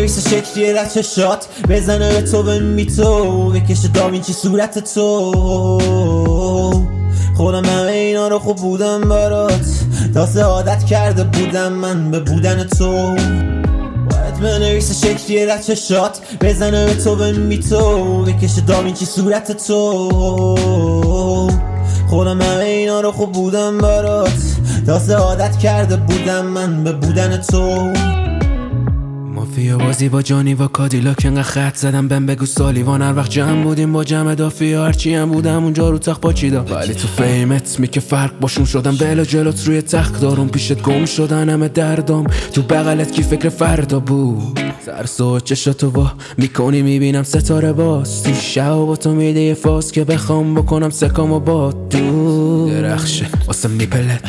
بنویسه شکلی رچشات، بزنه به تو بمی تو، بکشه داوینچی صورت تو. خودم همه اینا رو خوب بودم برات، تازه عادت کرده بودم من به بودن تو. باید بنویسه شکلی رچشات، بزنه به تو بمی تو، بکشه داوینچی صورت تو. خودم همه اینا رو خوب بودم برات، تازه عادت کرده بودم من به بودن تو. مافیا بازی با جانی و کادیلاک انقدر خط زدم بهم بگو سالیوان، هر وقت جمع بودیم با جمع دافیا هرچی هم بودم اونجا رو تخت پاچیدا، ولی تو فیمت می که فرق باشون شدم بلا جلوت روی تخت دارم پیشت گم شدن همه دردم، تو بغلت کی فکر فردا بود، ترس و چشاتو وا میکنی میبینم ستاره باز، تو شب با تو میده یه فاز که بخوام بکنم سکامو با تو درخشه واسه میپلت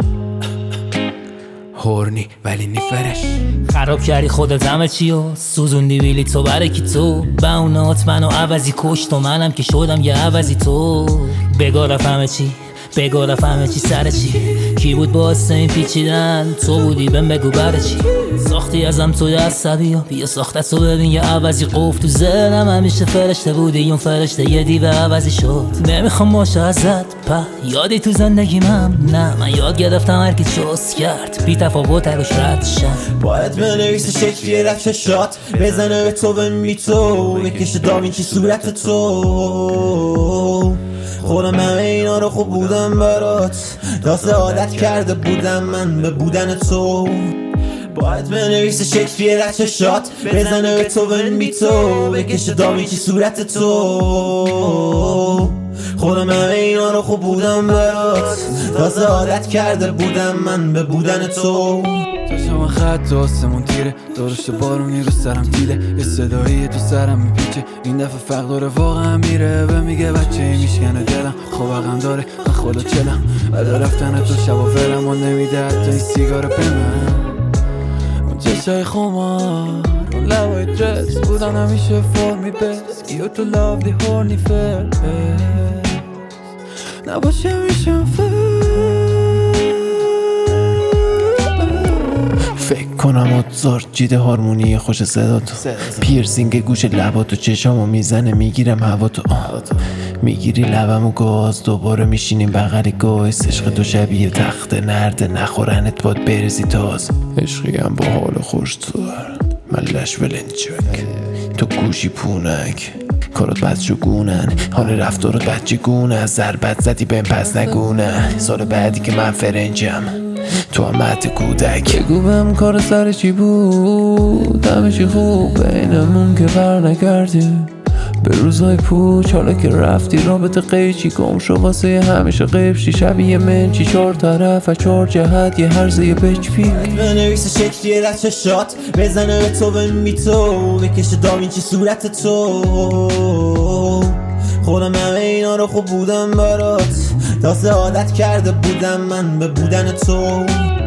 هورنی ولی نیفرش. خراب کردی خودت همه چیو، سوزوندی بیلی تو برکی تو، با اونات منو عوضی کشت و منم که شدم یه عوضی تو. بگو رفت همه چی، بگو رفت همه چی سر چی، کی بود باعث این پیچیدن؟ تو بودی بهم بگو برای چی. ساختی ازم توی عصبی ها، بیا ساختت رو ببین یه عوضی قفل تو ذهنم، همیشه فرشته بودی اون فرشته یه دیو عوضی شد. نمیخوام باشه ازت په یادی تو زندگیمم، نه من یاد گرفتم هرکی چوس کرد بی تفاوت روش رد شم. باید بنویسه شکلی رچشات، بزنه به تو بمی تو، بکشه داوینچی صورت تو. خودم همه اینا رو خوب بودم برات، تازه عادت کرده بودم من به بودن تو. باید بنویسه شکلی رچشات، بزنه به تو بمی تو، بکشه داوینچی صورت تو. خودم همه اینا رو خوب بودم برات، تازه عادت کرده بودم من به بودن تو. چشم خط آسمون تیره، درشت بارونی رو سرم دیده، یه صدایی تو سرم میپیچه، این دفعه فقر داره واقعا میره به میگه بچه میشکنه دلم، خوابقم داره من خدا چلم، بعد رفتن تو شبا ولم و نمیده حتی این سیگار بمن. اون چشای خمار اون لبای درس بودن همیشه فرمی بس، You to love the horny face نباشه میشم فکر کنم اتزار جیده هارمونی خوش صداتو، پیرسینگ گوش لباتو، چشامو میزنه میگیرم هواتو، میگیری لبمو گاز، دوباره میشینیم بغلی گاز، عشق تو شبیه تخت نرده نخورنت باد برزی تاز، عشقیم با حال خوش توار من لش ولنچک، تو گوشی پونک کارات بدشگونن، حال رفتارات بچگونه، از ضربت زدی بهم پس نگونه، سال بعدی که من فرنجم تو هم مهد کودک. بگو بهم کار سر چی بود، همه چی خوب بینمون که بر نکردی، به روزای پوچ حالا که رفتی رابطه قیچی گم شو واسه همیشه قیبشی، شبیه منچی چار طرف از چار جهت یه هرزه بچ پیک. بنویسه شکلی رچشات، بزنه به تو بمی تو، بکشه داوینچی صورت تو. خودم همه اینا رو خوب بودم برات، تازه عادت کرده بودم من به بودن تو.